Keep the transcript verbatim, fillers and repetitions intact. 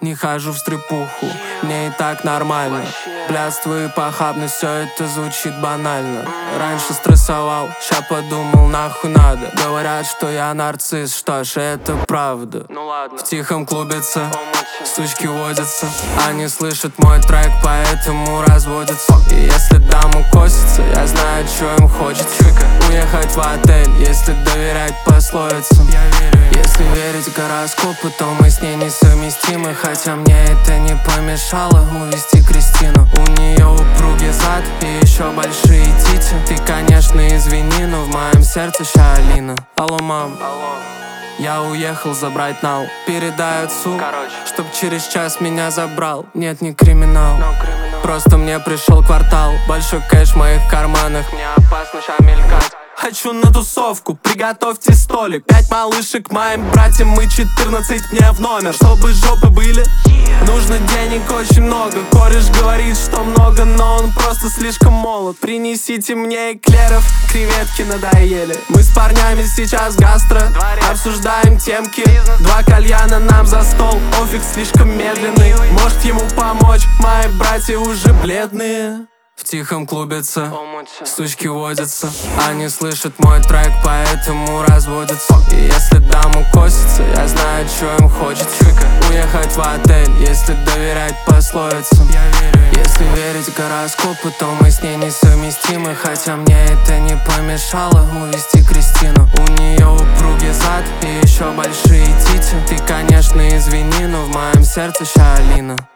не хожу в стрипуху, мне и так нормально. Блядство и похабность, все это звучит банально. Раньше стрессовал, ща подумал, нахуй надо. Говорят, что я нарцисс, что ж, это правда. Ну ладно. В тихом клубице сучки водятся, они слышат мой трек, поэтому разводятся. И если даму косится, я знаю, что им хочется. Уехать в отель, если доверять пословицам. Если верить гороскопу, то мы с ней несовместимы. Хотя мне это не помешало увести Кристину. У нее упругий зад и еще большие тити. Ты, конечно, извини, но в моем сердце ща Алина. Алло, мам. Алло. Я уехал забрать нал. Передай отцу, Короче. чтоб через час меня забрал. Нет, не криминал, No criminal. просто мне пришел квартал. Большой кэш в моих карманах, Мне опасно ща мелькать. хочу на тусовку, приготовьте столик. Пять малышек моим братьям, мы четырнадцать мне в номер. Чтобы жопы были, нужно денег очень много. Кореш говорит, что много, но он просто слишком молод. Принесите мне эклеров, креветки надоели. Мы с парнями сейчас гастро, Дворец. обсуждаем темки. Бизнес. Два кальяна нам за стол, офиг слишком медленный. Ленивый. Может ему помочь, мои братья уже бледные. В тихом клубице Помочь. сучки водятся, они слышат мой трек, поэтому разводятся. И если даму косится, я знаю, что им хочется. Уехать в отель, если доверять пословицам. Если верить гороскопу, то мы с ней несовместимы. Хотя мне это не помешало увести Кристину. У нее упругий зад и еще большие тити. Ты, конечно, извини, но в моем сердце ща Алина.